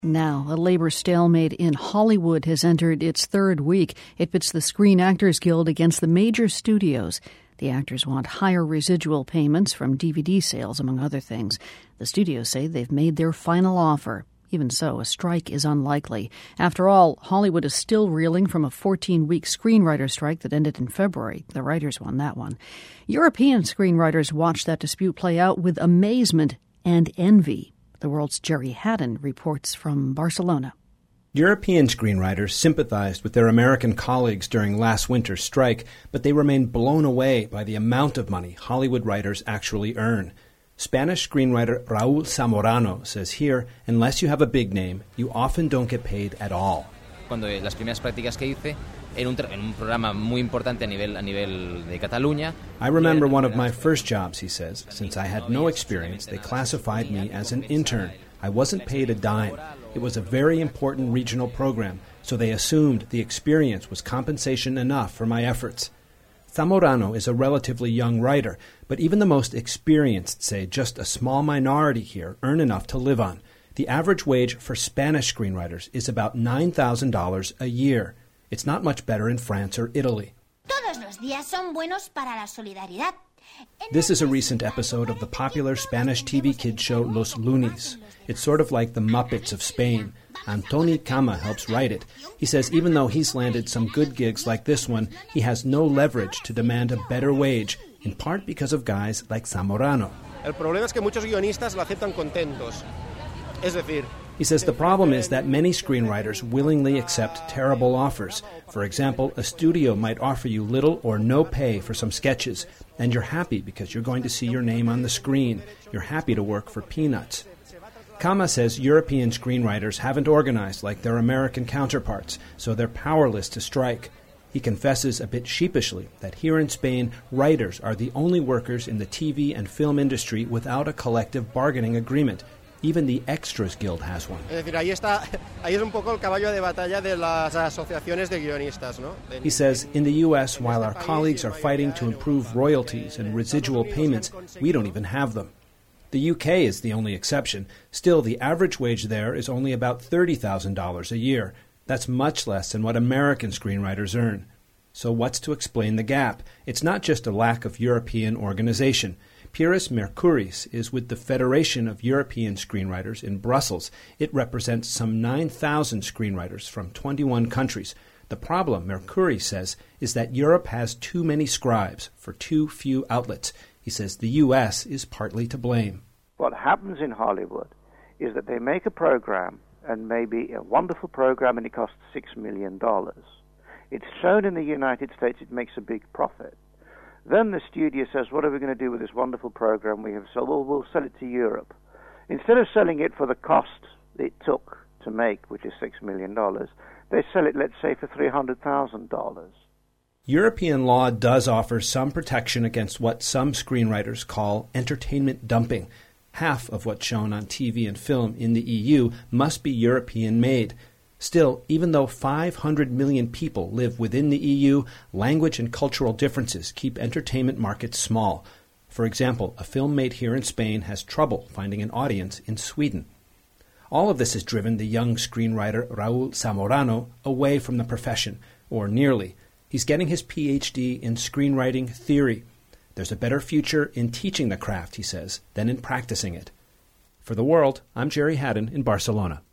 Now, a labor stalemate in Hollywood has entered its third week. It pits the Screen Actors Guild against the major studios. The actors want higher residual payments from DVD sales, among other things. The studios say they've made their final offer. Even so, a strike is unlikely. After all, Hollywood is still reeling from a 14-week screenwriter strike that ended in February. The writers won that one. European screenwriters watched that dispute play out with amazement and envy. The World's Jerry Haddon reports from Barcelona. European screenwriters sympathized with their American colleagues during last winter's strike, but they remain blown away by the amount of money Hollywood writers actually earn. Spanish screenwriter Raúl Zamorano says here, unless you have a big name, you often don't get paid at all. Cuando las primeras prácticas que hice en un programa muy importante a nivel de Cataluña. I remember one of my first jobs, he says. Since I had no experience, they classified me as an intern. I wasn't paid a dime. It was a very important regional program, so they assumed the experience was compensation enough for my efforts. Zamorano is a relatively young writer, but even the most experienced say just a small minority here earn enough to live on. The average wage for Spanish screenwriters is about $9,000 a year. It's not much better in France or Italy. Todos los días son buenos para la solidaridad. This is a recent episode of the popular Spanish TV kids show Los Lunis. It's sort of like the Muppets of Spain. Antoni Cama helps write it. He says even though he's landed some good gigs like this one, he has no leverage to demand a better wage, in part because of guys like Zamorano. El problema es que muchos guionistas lo aceptan contentos. Es decir, he says the problem is that many screenwriters willingly accept terrible offers. For example, a studio might offer you little or no pay for some sketches, and you're happy because you're going to see your name on the screen. You're happy to work for peanuts. Cama says European screenwriters haven't organized like their American counterparts, so they're powerless to strike. He confesses a bit sheepishly that here in Spain, writers are the only workers in the TV and film industry without a collective bargaining agreement. Even the Extras Guild has one. Es decir, ahí es un poco el caballo de batalla de las asociaciones de guionistas, ¿no? He says, in the U.S., while our colleagues are fighting to improve royalties and residual payments, we don't even have them. The U.K. is the only exception. Still, the average wage there is only about $30,000 a year. That's much less than what American screenwriters earn. So what's to explain the gap? It's not just a lack of European organization. Pyrrhus Mercouris is with the Federation of European Screenwriters in Brussels. It represents some 9,000 screenwriters from 21 countries. The problem, Mercouris says, is that Europe has too many scribes for too few outlets. He says the U.S. is partly to blame. What happens in Hollywood is that they make a program, and maybe a wonderful program, and it costs $6 million. It's shown in the United States, it makes a big profit. Then the studio says, what are we going to do with this wonderful program we have sold? Well, we'll sell it to Europe. Instead of selling it for the cost it took to make, which is $6 million, they sell it, let's say, for $300,000. European law does offer some protection against what some screenwriters call entertainment dumping. Half of what's shown on TV and film in the EU must be European-made. Still, even though 500 million people live within the EU, language and cultural differences keep entertainment markets small. For example, a film made here in Spain has trouble finding an audience in Sweden. All of this has driven the young screenwriter Raúl Zamorano away from the profession, or nearly. He's getting his Ph.D. in screenwriting theory. There's a better future in teaching the craft, he says, than in practicing it. For The World, I'm Jerry Haddon in Barcelona.